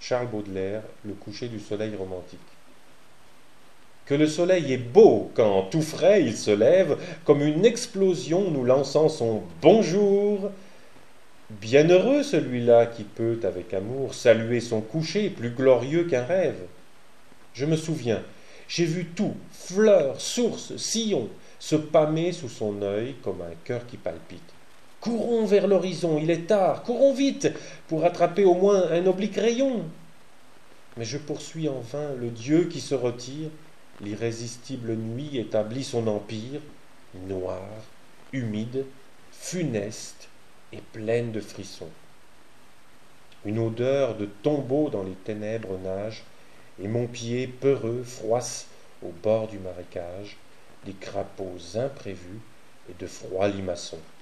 Charles Baudelaire, Le coucher du soleil romantique. Que le soleil est beau quand, tout frais, il se lève, comme une explosion nous lançant son bonjour. Bienheureux celui-là qui peut, avec amour, saluer son coucher plus glorieux qu'un rêve. Je me souviens, j'ai vu tout, fleurs, sources, sillons, se pâmer sous son œil comme un cœur qui palpite. Courons vers l'horizon, il est tard, courons vite, pour attraper au moins un oblique rayon. Mais je poursuis en vain le Dieu qui se retire, l'irrésistible nuit établit son empire, noire, humide, funeste et pleine de frissons. Une odeur de tombeau dans les ténèbres nage, et mon pied peureux froisse au bord du marécage des crapauds imprévus et de froids limaçons.